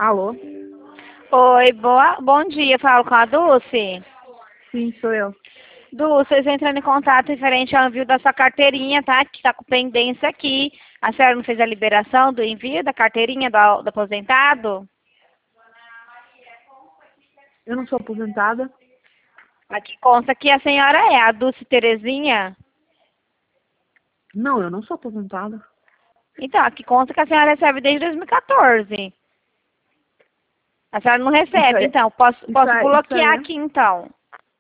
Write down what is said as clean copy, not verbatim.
Alô? Oi, bom dia. Falo com a Dulce. Sim, sou eu. Dulce, vocês entrando em contato referente ao envio da sua carteirinha, tá? Que está com pendência aqui. A senhora não fez a liberação do envio da carteirinha do aposentado? Eu não sou aposentada. Aqui consta que a senhora é a Dulce Terezinha. Não, eu não sou aposentada. Então, aqui consta que a senhora recebe desde 2014. A senhora não Isso recebe, é, então. Posso isso bloquear aí, aqui, então.